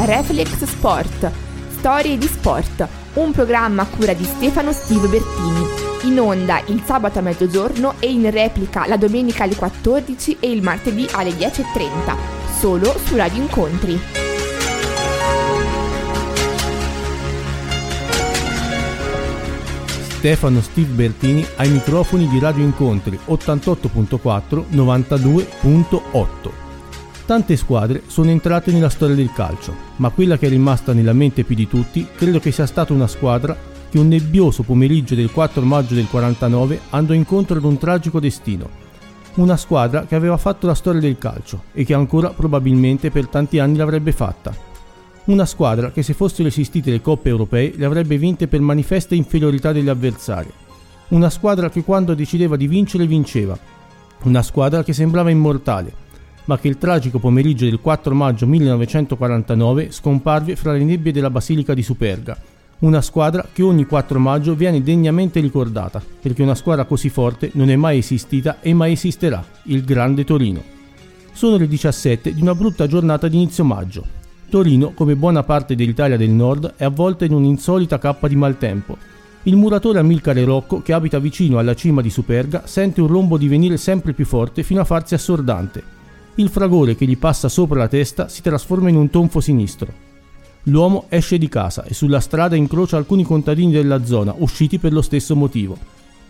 Reflex Sport, Storie di Sport, un programma a cura di Stefano Steve Bertini, in onda il sabato a mezzogiorno e in replica la domenica alle 14 e il martedì alle 10:30, solo su Radio Incontri. Stefano Steve Bertini ai microfoni di Radio Incontri 88.4 92.8. Tante squadre sono entrate nella storia del calcio, ma quella che è rimasta nella mente più di tutti credo che sia stata una squadra che un nebbioso pomeriggio del 4 maggio del 49 andò incontro ad un tragico destino. Una squadra che aveva fatto la storia del calcio e che ancora probabilmente per tanti anni l'avrebbe fatta. Una squadra che se fossero esistite le coppe europee le avrebbe vinte per manifesta inferiorità degli avversari. Una squadra che quando decideva di vincere vinceva. Una squadra che sembrava immortale, ma che il tragico pomeriggio del 4 maggio 1949 scomparve fra le nebbie della Basilica di Superga. Una squadra che ogni 4 maggio viene degnamente ricordata, perché una squadra così forte non è mai esistita e mai esisterà, il Grande Torino. Sono le 17 di una brutta giornata di inizio maggio. Torino, come buona parte dell'Italia del Nord, è avvolta in un'insolita cappa di maltempo. Il muratore Amilcare Rocco, che abita vicino alla cima di Superga, sente un rombo divenire sempre più forte fino a farsi assordante. Il fragore che gli passa sopra la testa si trasforma in un tonfo sinistro. L'uomo esce di casa e sulla strada incrocia alcuni contadini della zona, usciti per lo stesso motivo.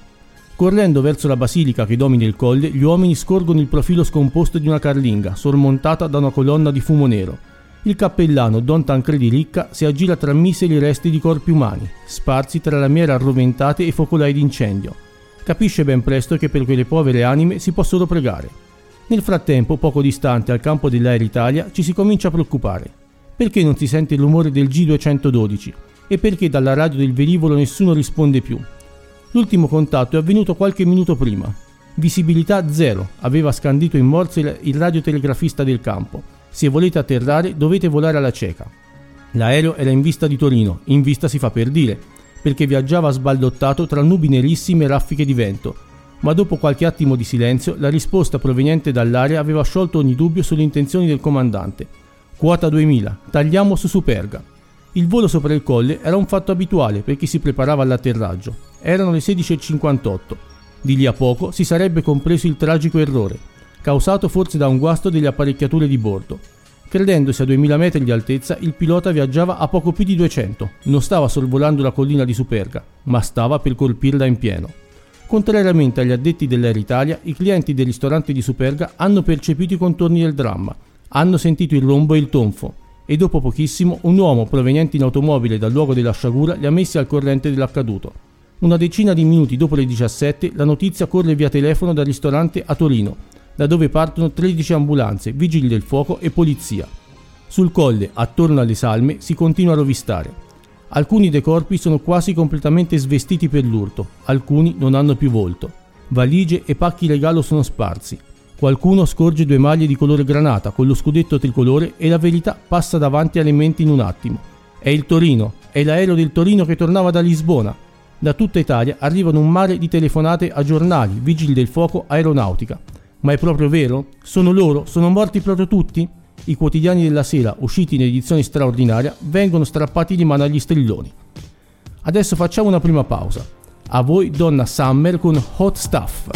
Correndo verso la basilica che domina il colle, gli uomini scorgono il profilo scomposto di una carlinga, sormontata da una colonna di fumo nero. Il cappellano Don Tancredi Ricca si aggira tra miseri resti di corpi umani, sparsi tra lamiere arroventate e focolai d'incendio. Capisce ben presto che per quelle povere anime si può solo pregare. Nel frattempo, poco distante al campo dell'Air Italia, ci si comincia a preoccupare. Perché non si sente il rumore del G212? E perché dalla radio del velivolo nessuno risponde più? L'ultimo contatto è avvenuto qualche minuto prima. Visibilità zero, aveva scandito in morse il radiotelegrafista del campo. Se volete atterrare dovete volare alla cieca. L'aereo era in vista di Torino, in vista si fa per dire, perché viaggiava sballottato tra nubi nerissime e raffiche di vento, ma dopo qualche attimo di silenzio la risposta proveniente dall'aria aveva sciolto ogni dubbio sulle intenzioni del comandante. Quota 2000, tagliamo su Superga. Il volo sopra il colle era un fatto abituale per chi si preparava all'atterraggio. Erano le 16:58. Di lì a poco si sarebbe compreso il tragico errore, causato forse da un guasto delle apparecchiature di bordo. Credendosi a 2000 metri di altezza, il pilota viaggiava a poco più di 200, non stava sorvolando la collina di Superga, ma stava per colpirla in pieno. Contrariamente agli addetti dell'Air Italia, i clienti del ristorante di Superga hanno percepito i contorni del dramma, hanno sentito il rombo e il tonfo, e dopo pochissimo un uomo proveniente in automobile dal luogo della sciagura li ha messi al corrente dell'accaduto. Una decina di minuti dopo le 17, la notizia corre via telefono dal ristorante a Torino, da dove partono 13 ambulanze, vigili del fuoco e polizia. Sul colle, attorno alle salme, si continua a rovistare. Alcuni dei corpi sono quasi completamente svestiti per l'urto, alcuni non hanno più volto. Valigie e pacchi regalo sono sparsi. Qualcuno scorge 2 maglie di colore granata con lo scudetto tricolore e la verità passa davanti alle menti in un attimo. È il Torino, è l'aereo del Torino che tornava da Lisbona. Da tutta Italia arrivano un mare di telefonate a giornali, vigili del fuoco, aeronautica. Ma è proprio vero? Sono loro? Sono morti proprio tutti? I quotidiani della sera, usciti in edizione straordinaria, vengono strappati di mano agli strilloni. Adesso facciamo una prima pausa. A voi Donna Summer con Hot Stuff.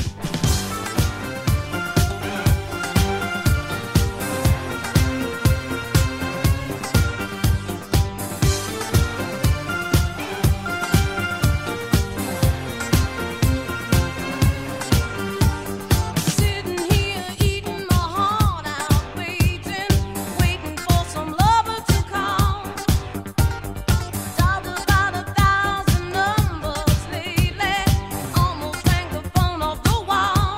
Almost hang the phone off the wall.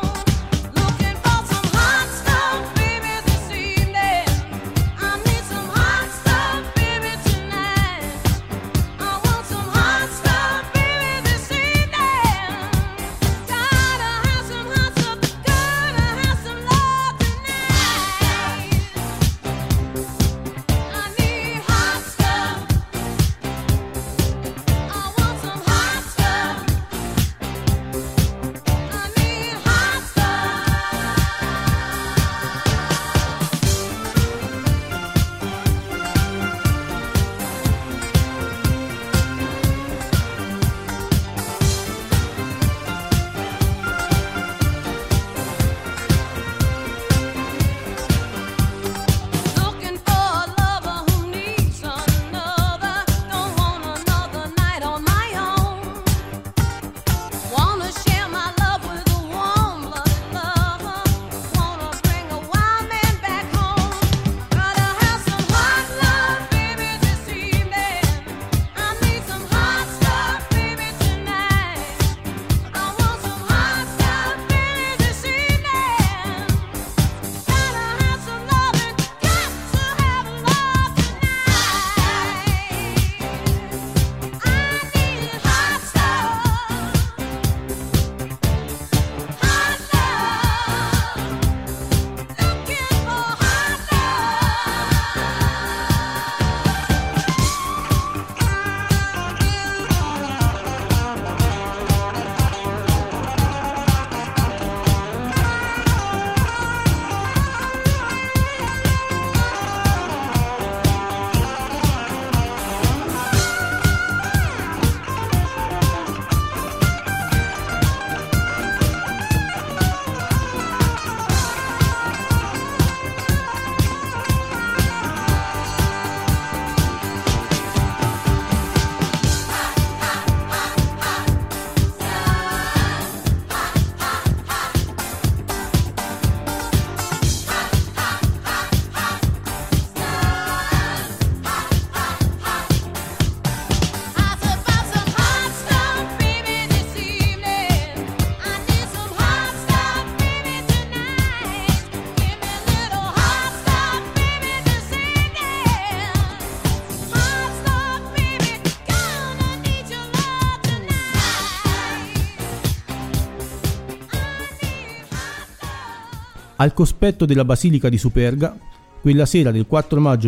Al cospetto della Basilica di Superga, quella sera del 4 maggio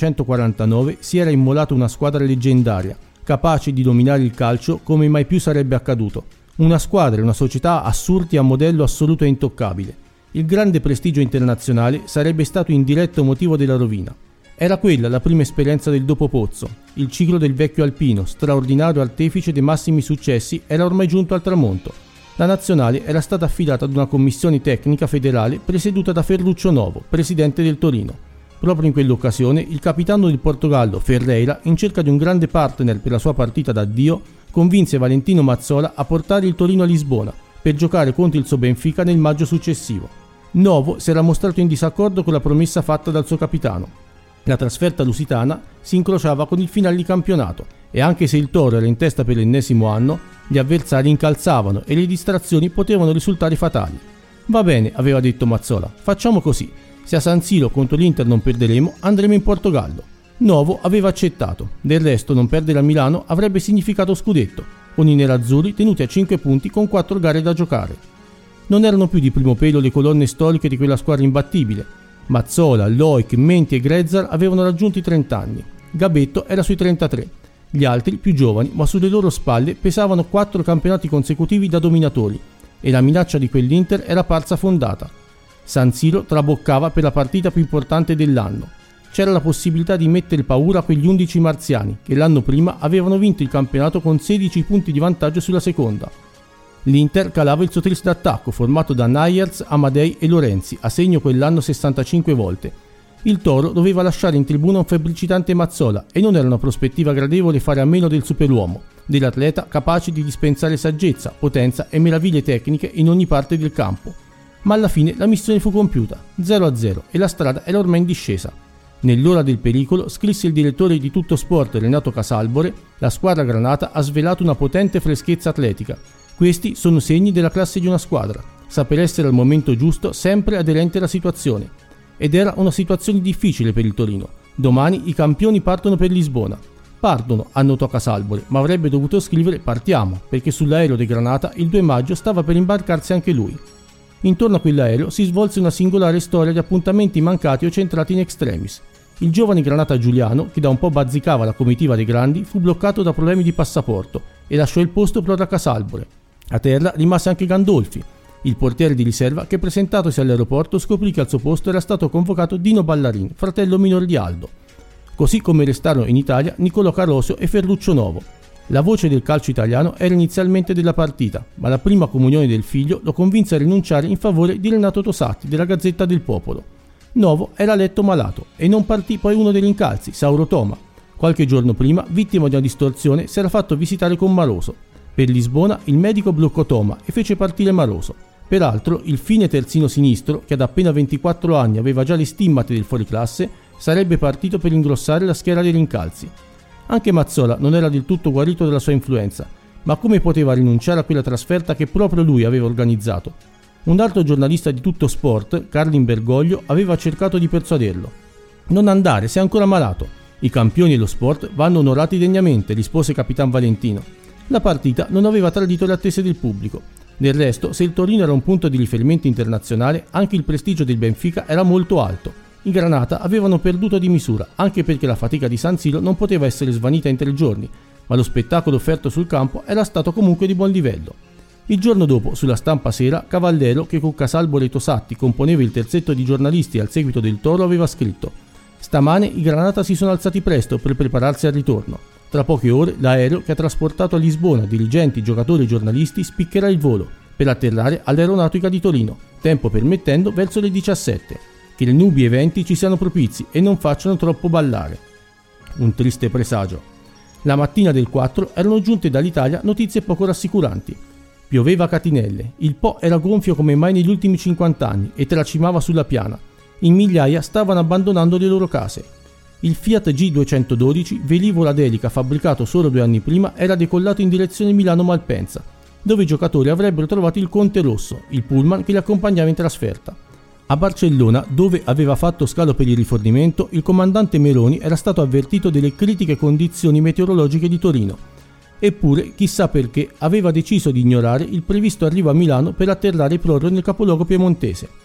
1949 si era immolata una squadra leggendaria, capace di dominare il calcio come mai più sarebbe accaduto. Una squadra e una società assurti a modello assoluto e intoccabile. Il grande prestigio internazionale sarebbe stato in diretto motivo della rovina. Era quella la prima esperienza del dopo Pozzo. Il ciclo del vecchio alpino, straordinario artefice dei massimi successi, era ormai giunto al tramonto. La nazionale era stata affidata ad una commissione tecnica federale presieduta da Ferruccio Novo, presidente del Torino. Proprio in quell'occasione il capitano del Portogallo, Ferreira, in cerca di un grande partner per la sua partita d'addio, convinse Valentino Mazzola a portare il Torino a Lisbona per giocare contro il suo Benfica nel maggio successivo. Novo si era mostrato in disaccordo con la promessa fatta dal suo capitano. La trasferta lusitana si incrociava con il finale di campionato e anche se il Toro era in testa per l'ennesimo anno, gli avversari incalzavano e le distrazioni potevano risultare fatali. Va bene, aveva detto Mazzola, facciamo così. Se a San Siro contro l'Inter non perderemo, andremo in Portogallo. Novo aveva accettato. Del resto, non perdere a Milano avrebbe significato scudetto, con i nerazzurri tenuti a 5 punti con 4 gare da giocare. Non erano più di primo pelo le colonne storiche di quella squadra imbattibile. Mazzola, Loic, Menti e Grezzar avevano raggiunto i 30 anni. Gabetto era sui 33. Gli altri, più giovani, ma sulle loro spalle pesavano 4 campionati consecutivi da dominatori e la minaccia di quell'Inter era parsa fondata. San Siro traboccava per la partita più importante dell'anno. C'era la possibilità di mettere paura a quegli 11 marziani che l'anno prima avevano vinto il campionato con 16 punti di vantaggio sulla seconda. L'Inter calava il suo tris d'attacco formato da Nayers, Amadei e Lorenzi, a segno quell'anno 65 volte. Il Toro doveva lasciare in tribuna un febbricitante Mazzola e non era una prospettiva gradevole fare a meno del superuomo, dell'atleta capace di dispensare saggezza, potenza e meraviglie tecniche in ogni parte del campo. Ma alla fine la missione fu compiuta, 0-0, e la strada era ormai in discesa. Nell'ora del pericolo, scrisse il direttore di Tutto Sport Renato Casalbore, la squadra granata ha svelato una potente freschezza atletica. Questi sono segni della classe di una squadra, saper essere al momento giusto sempre aderente alla situazione. Ed era una situazione difficile per il Torino. Domani i campioni partono per Lisbona. Partono, annotò Casalbore, ma avrebbe dovuto scrivere partiamo, perché sull'aereo di Granata il 2 maggio stava per imbarcarsi anche lui. Intorno a quell'aereo si svolse una singolare storia di appuntamenti mancati o centrati in extremis. Il giovane Granata Giuliano, che da un po' bazzicava la comitiva dei grandi, fu bloccato da problemi di passaporto e lasciò il posto proprio a Casalbore. A terra rimase anche Gandolfi, il portiere di riserva che, presentatosi all'aeroporto, scoprì che al suo posto era stato convocato Dino Ballarin, fratello minore di Aldo. Così come restarono in Italia Nicolò Carosio e Ferruccio Novo. La voce del calcio italiano era inizialmente della partita, ma la prima comunione del figlio lo convinse a rinunciare in favore di Renato Tosatti della Gazzetta del Popolo. Novo era letto malato e non partì poi uno dei rincalzi, Sauro Toma. Qualche giorno prima, vittima di una distorsione, si era fatto visitare con Maroso. Per Lisbona il medico bloccò Toma e fece partire Maroso. Peraltro il fine terzino sinistro, che ad appena 24 anni aveva già le stimmate del fuoriclasse, sarebbe partito per ingrossare la schiera dei rincalzi. Anche Mazzola non era del tutto guarito dalla sua influenza, ma come poteva rinunciare a quella trasferta che proprio lui aveva organizzato? Un altro giornalista di Tutto Sport, Carlin Bergoglio, aveva cercato di persuaderlo. «Non andare, sei ancora malato. I campioni e lo sport vanno onorati degnamente», rispose Capitan Valentino. La partita non aveva tradito le attese del pubblico. Del resto, se il Torino era un punto di riferimento internazionale, anche il prestigio del Benfica era molto alto. I Granata avevano perduto di misura, anche perché la fatica di San Siro non poteva essere svanita in 3 giorni, ma lo spettacolo offerto sul campo era stato comunque di buon livello. Il giorno dopo, sulla Stampa Sera, Cavallero, che con Casalbore e Tosatti componeva il terzetto di giornalisti al seguito del Toro, aveva scritto: «Stamane i Granata si sono alzati presto per prepararsi al ritorno. Tra poche ore l'aereo che ha trasportato a Lisbona dirigenti, giocatori e giornalisti spiccherà il volo per atterrare all'Aeronautica di Torino, tempo permettendo verso le 17. Che le nubi e i venti ci siano propizi e non facciano troppo ballare». Un triste presagio. La mattina del 4 erano giunte dall'Italia notizie poco rassicuranti. Pioveva a catinelle, il Po era gonfio come mai negli ultimi 50 anni e tracimava sulla piana. In migliaia stavano abbandonando le loro case. Il Fiat G212, velivolo ad elica fabbricato solo 2 anni prima, era decollato in direzione Milano-Malpensa, dove i giocatori avrebbero trovato il Conte Rosso, il pullman che li accompagnava in trasferta. A Barcellona, dove aveva fatto scalo per il rifornimento, il comandante Meloni era stato avvertito delle critiche condizioni meteorologiche di Torino. Eppure, chissà perché, aveva deciso di ignorare il previsto arrivo a Milano per atterrare proprio nel capoluogo piemontese.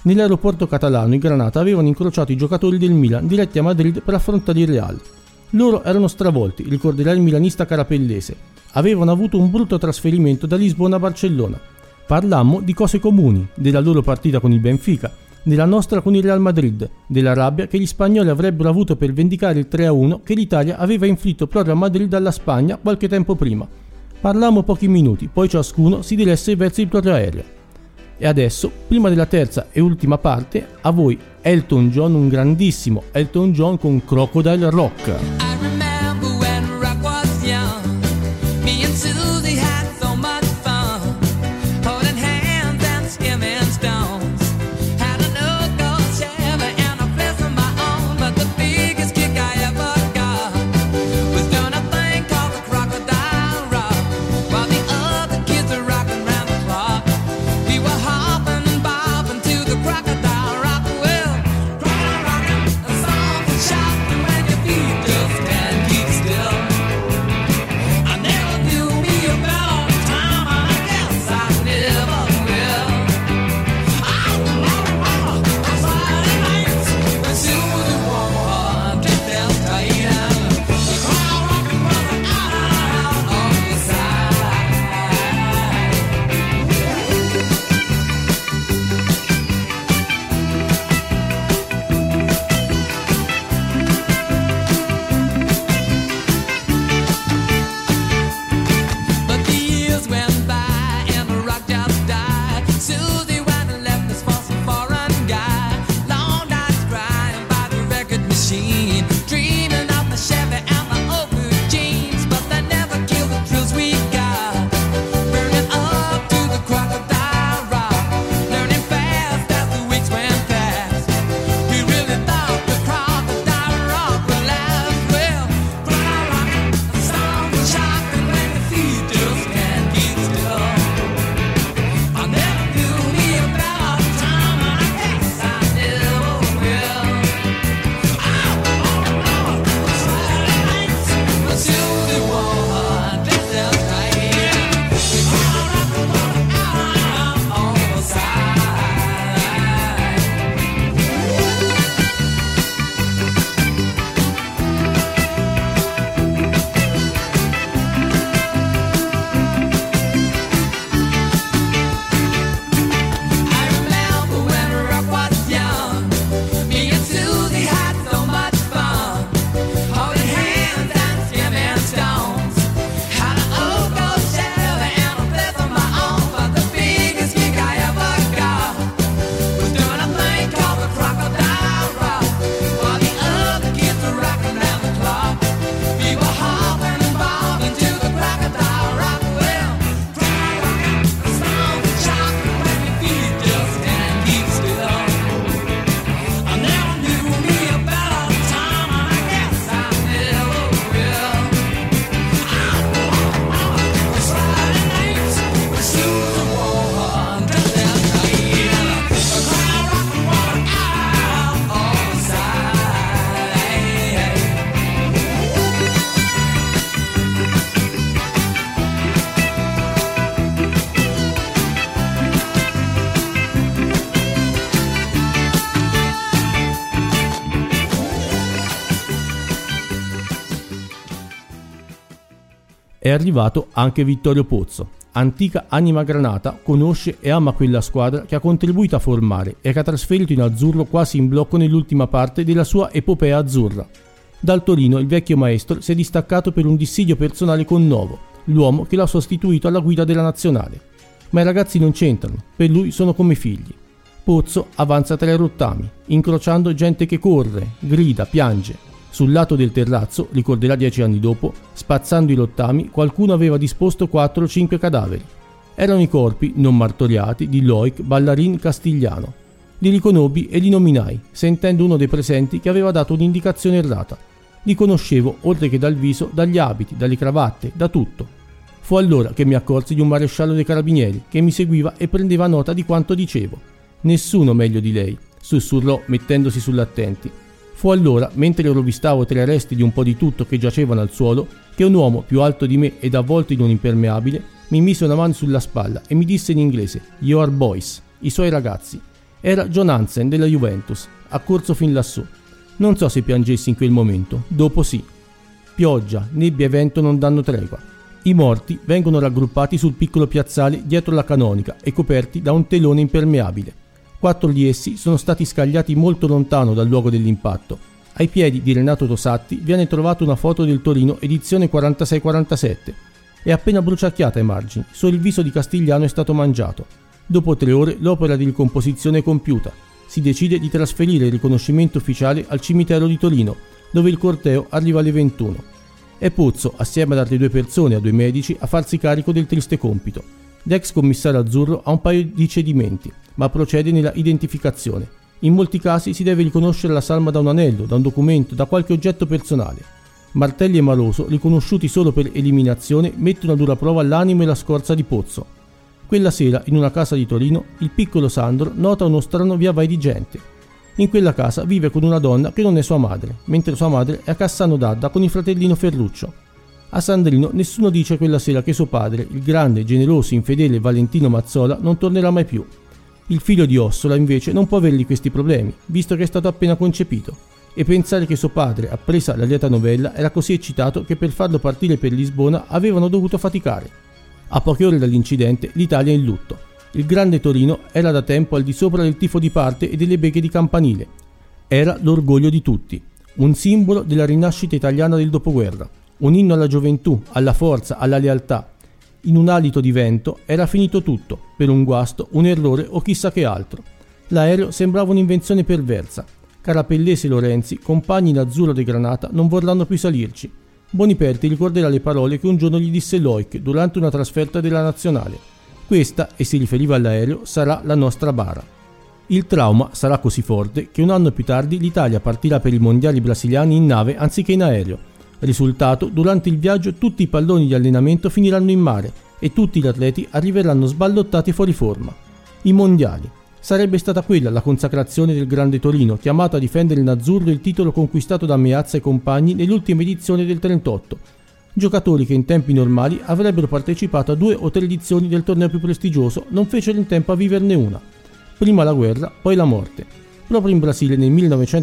Nell'aeroporto catalano i Granata avevano incrociato i giocatori del Milan diretti a Madrid per affrontare il Real. Loro erano stravolti, ricorderà il milanista carapellese. Avevano avuto un brutto trasferimento da Lisbona a Barcellona. Parlammo di cose comuni, della loro partita con il Benfica, della nostra con il Real Madrid, della rabbia che gli spagnoli avrebbero avuto per vendicare il 3-1 che l'Italia aveva inflitto proprio a Madrid alla Spagna qualche tempo prima. Parlammo pochi minuti, poi ciascuno si diresse verso il proprio aereo. E adesso, prima della terza e ultima parte, a voi Elton John, un grandissimo Elton John con Crocodile Rock. È arrivato anche Vittorio Pozzo. Antica anima granata, conosce e ama quella squadra che ha contribuito a formare e che ha trasferito in azzurro quasi in blocco nell'ultima parte della sua epopea azzurra. Dal Torino il vecchio maestro si è distaccato per un dissidio personale con Novo, l'uomo che l'ha sostituito alla guida della nazionale. Ma i ragazzi non c'entrano, per lui sono come figli. Pozzo avanza tra i rottami, incrociando gente che corre, grida, piange. Sul lato del terrazzo, ricorderà 10 anni dopo, spazzando i rottami, qualcuno aveva disposto 4 o 5 cadaveri. Erano i corpi, non martoriati, di Loic, Ballarin, Castigliano. Li riconobbi e li nominai, sentendo uno dei presenti che aveva dato un'indicazione errata. Li conoscevo, oltre che dal viso, dagli abiti, dalle cravatte, da tutto. Fu allora che mi accorsi di un maresciallo dei carabinieri, che mi seguiva e prendeva nota di quanto dicevo. Nessuno meglio di lei, sussurrò mettendosi sull'attenti. Fu allora, mentre io rovistavo tra i resti di un po' di tutto che giacevano al suolo, che un uomo più alto di me ed avvolto in un impermeabile mi mise una mano sulla spalla e mi disse in inglese "Your boys", i suoi ragazzi, Era John Hansen della Juventus, accorso fin lassù. Non so se piangessi in quel momento, dopo sì. Pioggia, nebbia e vento non danno tregua. I morti vengono raggruppati sul piccolo piazzale dietro la canonica e coperti da un telone impermeabile. 4 di essi sono stati scagliati molto lontano dal luogo dell'impatto. Ai piedi di Renato Tosatti viene trovata una foto del Torino edizione 46-47. È appena bruciacchiata ai margini, solo il viso di Castigliano è stato mangiato. Dopo 3 ore l'opera di ricomposizione è compiuta. Si decide di trasferire il riconoscimento ufficiale al cimitero di Torino, dove il corteo arriva alle 21. È Pozzo, assieme ad altre 2 persone e a 2 medici, a farsi carico del triste compito. L'ex commissario azzurro ha un paio di cedimenti, ma procede nella identificazione. In molti casi si deve riconoscere la salma da un anello, da un documento, da qualche oggetto personale. Martelli e Maloso, riconosciuti solo per eliminazione, mettono a dura prova l'animo e la scorza di Pozzo. Quella sera, in una casa di Torino, il piccolo Sandro nota uno strano via vai di gente. In quella casa vive con una donna che non è sua madre, mentre sua madre è a Cassano d'Adda con il fratellino Ferruccio. A Sandrino nessuno dice quella sera che suo padre, il grande, generoso, infedele Valentino Mazzola, non tornerà mai più. Il figlio di Ossola, invece, non può avergli questi problemi, visto che è stato appena concepito, e pensare che suo padre, appresa la lieta novella, era così eccitato che per farlo partire per Lisbona avevano dovuto faticare. A poche ore dall'incidente l'Italia è in lutto. Il grande Torino era da tempo al di sopra del tifo di parte e delle beghe di campanile. Era l'orgoglio di tutti, un simbolo della rinascita italiana del dopoguerra, un inno alla gioventù, alla forza, alla lealtà. In un alito di vento era finito tutto, per un guasto, un errore o chissà che altro. L'aereo sembrava un'invenzione perversa. Carapellese e Lorenzi, compagni in azzurro di Granata, non vorranno più salirci. Boniperti ricorderà le parole che un giorno gli disse Loic durante una trasferta della nazionale. Questa, e si riferiva all'aereo, sarà la nostra bara. Il trauma sarà così forte che un anno più tardi l'Italia partirà per i mondiali brasiliani in nave anziché in aereo. Risultato, durante il viaggio tutti i palloni di allenamento finiranno in mare e tutti gli atleti arriveranno sballottati fuori forma. I mondiali. Sarebbe stata quella la consacrazione del grande Torino, chiamato a difendere in azzurro il titolo conquistato da Meazza e compagni nell'ultima edizione del 38. Giocatori che in tempi normali avrebbero partecipato a 2 o 3 edizioni del torneo più prestigioso non fecero in tempo a viverne una. Prima la guerra, poi la morte. Proprio in Brasile nel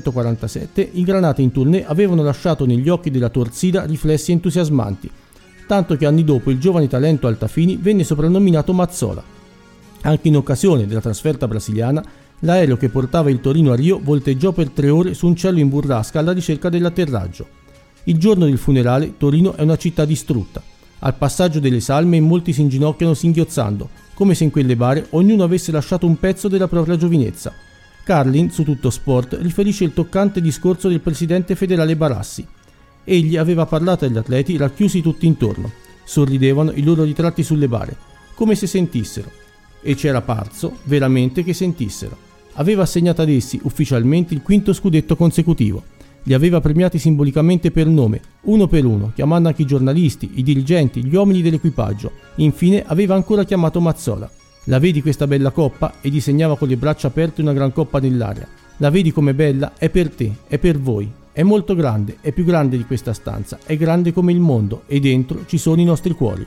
1947 i Granata in tournée avevano lasciato negli occhi della Torcida riflessi entusiasmanti, tanto che anni dopo il giovane talento Altafini venne soprannominato Mazzola. Anche in occasione della trasferta brasiliana, l'aereo che portava il Torino a Rio volteggiò per 3 ore su un cielo in burrasca alla ricerca dell'atterraggio. Il giorno del funerale Torino è una città distrutta. Al passaggio delle salme in molti si inginocchiano singhiozzando, come se in quelle bare ognuno avesse lasciato un pezzo della propria giovinezza. Carlin, su Tutto Sport, riferisce il toccante discorso del presidente federale Barassi. Egli aveva parlato agli atleti racchiusi tutti intorno. Sorridevano i loro ritratti sulle bare, come se sentissero. E c'era parso veramente che sentissero. Aveva assegnato ad essi ufficialmente il 5° scudetto consecutivo. Li aveva premiati simbolicamente per nome, uno per uno, chiamando anche i giornalisti, i dirigenti, gli uomini dell'equipaggio. Infine aveva ancora chiamato Mazzola. La vedi questa bella coppa? E disegnava con le braccia aperte una gran coppa nell'aria. La vedi com'è bella? È per te, è per voi. È molto grande, è più grande di questa stanza, è grande come il mondo e dentro ci sono i nostri cuori.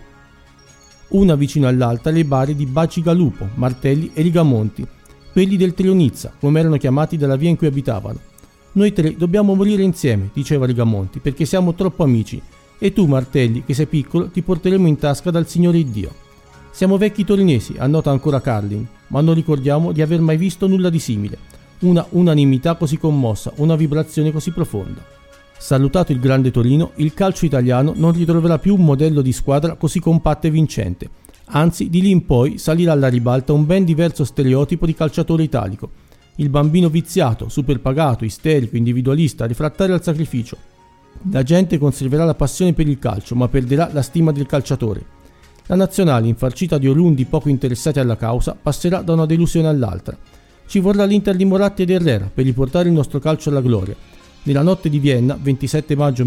Una vicino all'altra le bare di Bacigalupo, Martelli e Rigamonti, quelli del Trionizza, come erano chiamati dalla via in cui abitavano. Noi 3 dobbiamo morire insieme, diceva Rigamonti, perché siamo troppo amici, e tu, Martelli, che sei piccolo, ti porteremo in tasca dal Signore Iddio. Siamo vecchi torinesi, annota ancora Carlin, ma non ricordiamo di aver mai visto nulla di simile. Una unanimità così commossa, una vibrazione così profonda. Salutato il grande Torino, il calcio italiano non ritroverà più un modello di squadra così compatto e vincente. Anzi, di lì in poi salirà alla ribalta un ben diverso stereotipo di calciatore italico. Il bambino viziato, superpagato, isterico, individualista, refrattario al sacrificio. La gente conserverà la passione per il calcio, ma perderà la stima del calciatore. La nazionale, infarcita di orundi poco interessati alla causa, passerà da una delusione all'altra. Ci vorrà l'Inter di Moratti ed Herrera per riportare il nostro calcio alla gloria. Nella notte di Vienna, 27 maggio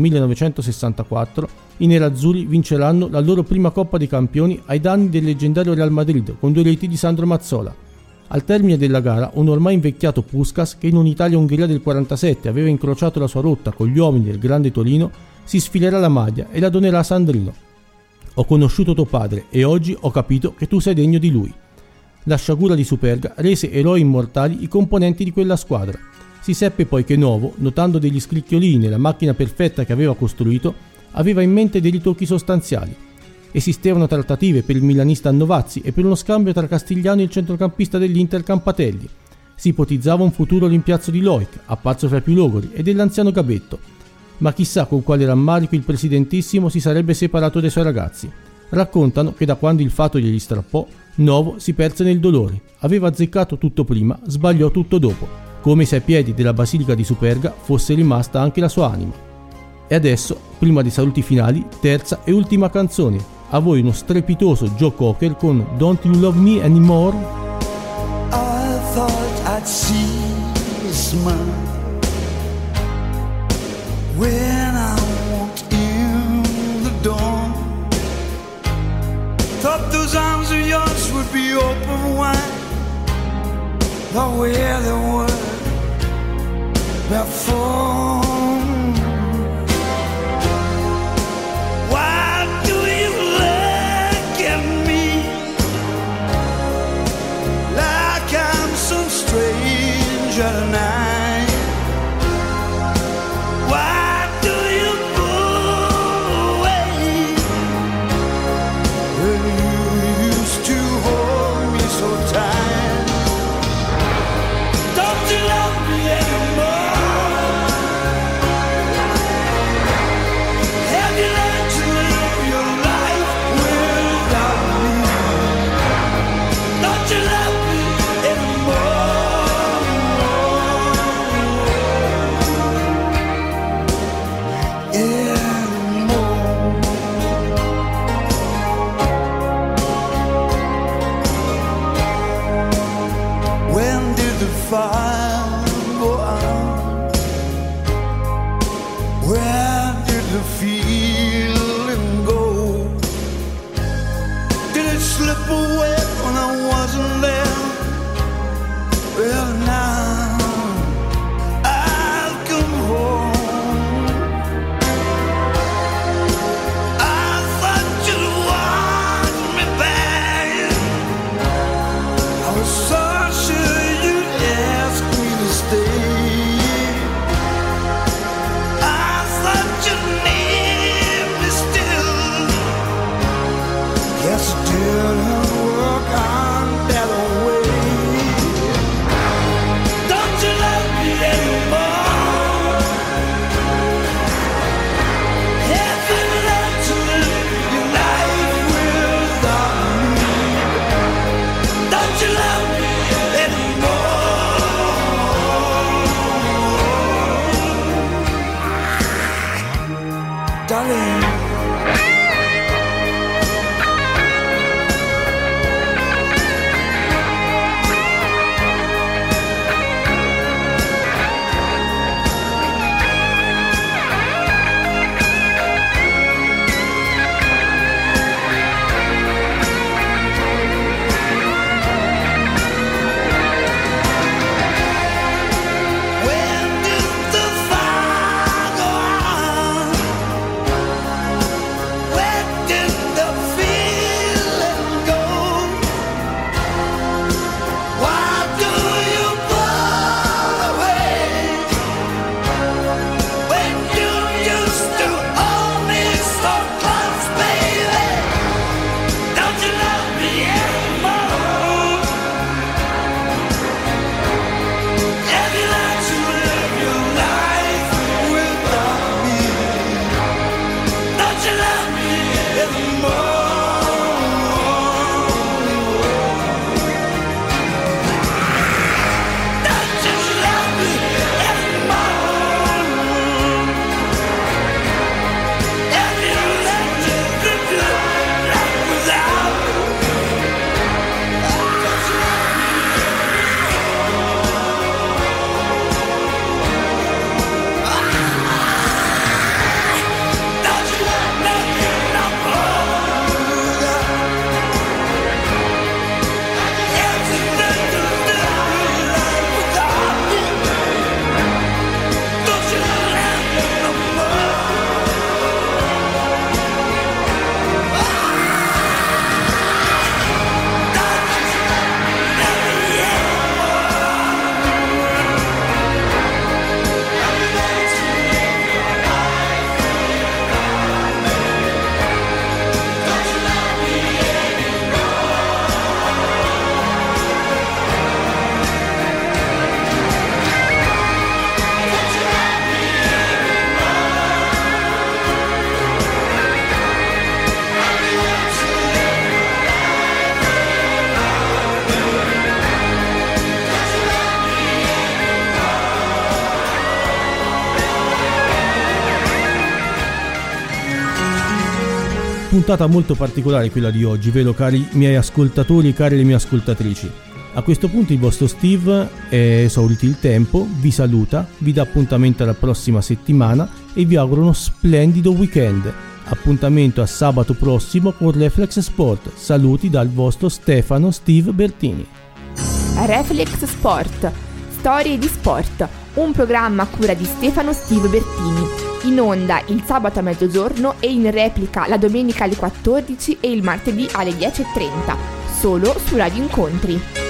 1964, i nerazzurri vinceranno la loro prima Coppa dei Campioni ai danni del leggendario Real Madrid con 2 reti di Sandro Mazzola. Al termine della gara, un ormai invecchiato Puskás, che in un'Italia-Ungheria del 47 aveva incrociato la sua rotta con gli uomini del grande Torino, si sfilerà la maglia e la donerà a Sandrino. Ho conosciuto tuo padre e oggi ho capito che tu sei degno di lui. La sciagura di Superga rese eroi immortali i componenti di quella squadra. Si seppe poi che Novo, notando degli scricchiolini nella macchina perfetta che aveva costruito, aveva in mente dei ritocchi sostanziali. Esistevano trattative per il milanista Novazzi e per uno scambio tra Castigliano e il centrocampista dell'Inter Campatelli. Si ipotizzava un futuro rimpiazzo di Loic, apparso fra i più logori, e dell'anziano Gabetto. Ma chissà con quale rammarico il presidentissimo si sarebbe separato dai suoi ragazzi. Raccontano che da quando il fato glieli strappò, Novo si perse nel dolore. Aveva azzeccato tutto prima, sbagliò tutto dopo, come se ai piedi della basilica di Superga fosse rimasta anche la sua anima. E adesso, prima dei saluti finali, terza e ultima canzone. A voi uno strepitoso Joe Cocker con Don't You Love Me Anymore? I thought I'd see a smile when I walked in the door. Thought those arms of yours would be open wide, the way they were before. Why do you look at me like I'm some stranger tonight? Why do you pull away when you used to hold me so tight? Don't you love me anymore? Have you learned to live your life without me? Don't you love me When did the fire go out? Where did the feeling go? Did it slip away when I wasn't there? Well, now I've come home. I thought you'd want me back. I was so sure you'd ask me to stay. I thought you'd need me still. Guess it didn't work out that way. Don't you love me anymore? Have you learned to live your life without me? Don't you love me anymore? Darling. When did the fire go out? puntata molto particolare quella di oggi, vero cari miei ascoltatori e cari le mie ascoltatrici. A questo punto il vostro Steve è esaurito il tempo, vi saluta, vi dà appuntamento alla prossima settimana e vi auguro uno splendido weekend. Appuntamento a sabato prossimo con Reflex Sport. Saluti dal vostro Stefano Steve Bertini. Reflex Sport, storie di sport, un programma a cura di Stefano Steve Bertini, in onda il sabato a mezzogiorno e in replica la domenica alle 14 e il martedì alle 10:30, solo su Radio Incontri.